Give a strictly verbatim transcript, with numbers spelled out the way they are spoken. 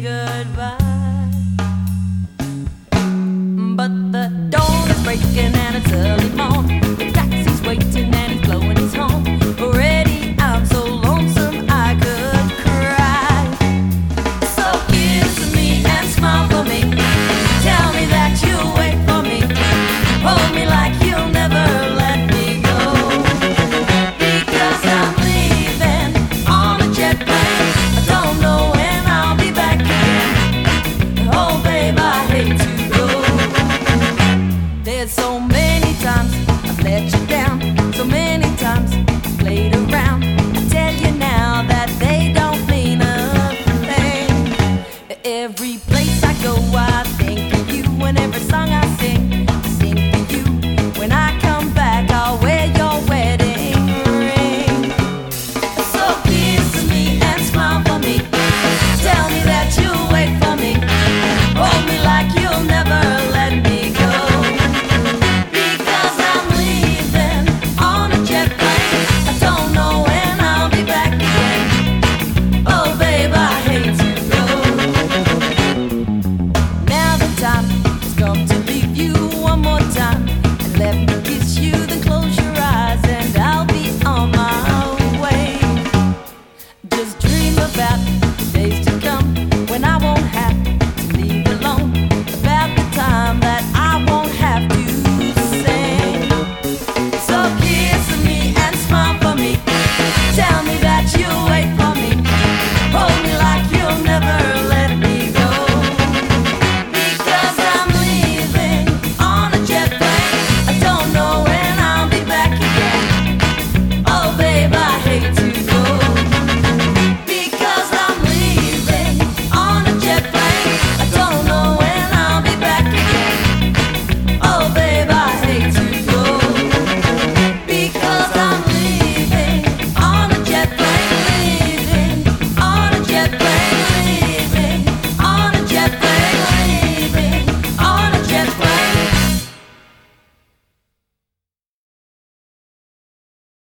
goodbye. But the dawn is breaking and it's early morn. The taxi's waiting and he's blowing his horn. Already I'm so lonesome I could cry. So kiss me and smile for me. Tell me that you'll wait for me. Hold me like you'll never let me go. Because I'm leaving on a jet plane. I don't know when I'll be back again. Oh babe, I hate to go. There's so many times I've let you down. So many times I've played around. I tell you now that they don't mean a thing. Every